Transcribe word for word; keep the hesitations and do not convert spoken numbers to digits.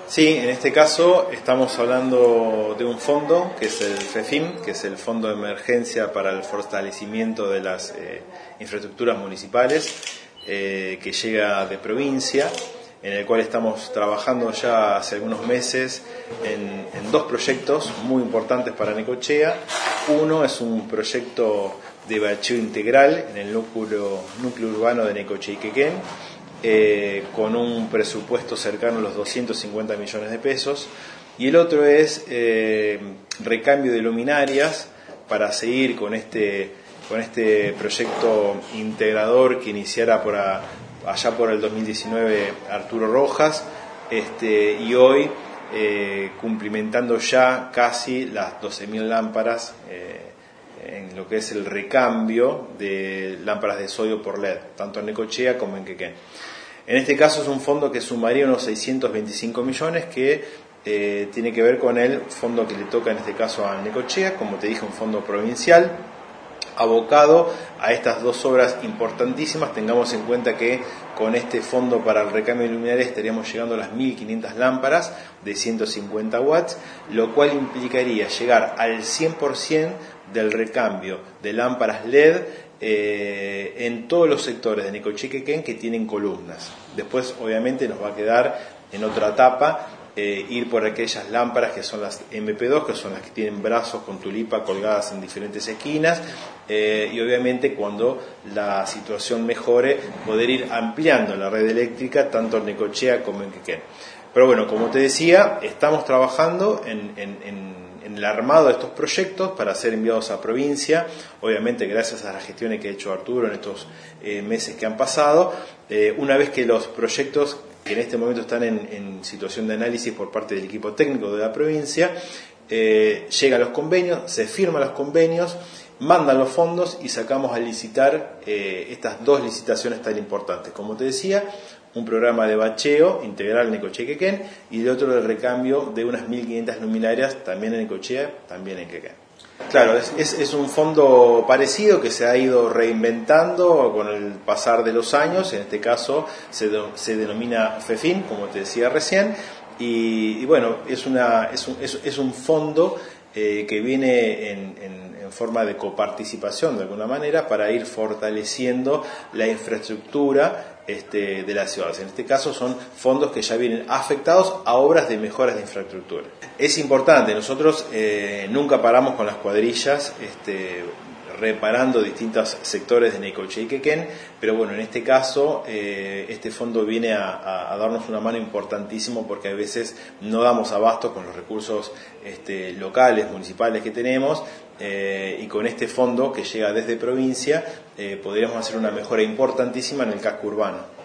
Sí, en este caso estamos hablando de un fondo que es el FEFIM, que es el Fondo de Emergencia para el Fortalecimiento de las eh, Infraestructuras Municipales, eh, que llega de provincia, en el cual estamos trabajando ya hace algunos meses en, en dos proyectos muy importantes para Necochea. Uno es un proyecto de bacheo integral en el núcleo, núcleo urbano de Necochea y Quequén, Eh, con un presupuesto cercano a los doscientos cincuenta millones de pesos, y el otro es eh, recambio de luminarias para seguir con este, con este proyecto integrador que iniciara por a, allá por el dos mil diecinueve Arturo Rojas, este, y hoy eh, cumplimentando ya casi las doce mil lámparas eh, en lo que es el recambio de lámparas de sodio por L E D, tanto en Necochea como en Quequén. En este caso es un fondo que sumaría unos seiscientos veinticinco millones, que eh, tiene que ver con el fondo que le toca en este caso a Necochea, como te dije, un fondo provincial abocado a estas dos obras importantísimas. Tengamos en cuenta que con este fondo para el recambio de luminarias estaríamos llegando a las mil quinientas lámparas de ciento cincuenta watts, lo cual implicaría llegar al cien por ciento del recambio de lámparas L E D eh, en todos los sectores de Necochea y Quequén que tienen columnas. Después obviamente nos va a quedar en otra etapa eh, ir por aquellas lámparas que son las M P dos, que son las que tienen brazos con tulipa colgadas en diferentes esquinas, eh, y obviamente cuando la situación mejore poder ir ampliando la red eléctrica tanto en Necochea como en Quequén. Pero bueno, como te decía, estamos trabajando en, en, en en el armado de estos proyectos para ser enviados a provincia, obviamente gracias a las gestiones que ha hecho Arturo en estos eh, meses que han pasado. Eh, una vez que los proyectos, que en este momento están en, en situación de análisis por parte del equipo técnico de la provincia, eh, llegan los convenios, se firman los convenios, mandan los fondos y sacamos a licitar eh, estas dos licitaciones tan importantes. Como te decía, un programa de bacheo integral en Necochea y Quequén, y de otro de recambio de unas mil quinientas luminarias también en Necochea, también en Quequén. Claro, es, es, es un fondo parecido que se ha ido reinventando con el pasar de los años. En este caso se, do, se denomina FEFIM, como te decía recién, y, y bueno, es, una, es, un, es, es un fondo eh, que viene en, en en forma de coparticipación de alguna manera para ir fortaleciendo la infraestructura este, de las ciudades. En este caso son fondos que ya vienen afectados a obras de mejoras de infraestructura. Es importante, nosotros eh, nunca paramos con las cuadrillas este, reparando distintos sectores de Necochea y Quequén, pero bueno, en este caso eh, este fondo viene a, a, a darnos una mano importantísimo, porque a veces no damos abasto con los recursos este, locales, municipales que tenemos, eh, y con este fondo que llega desde provincia eh, podríamos hacer una mejora importantísima en el casco urbano.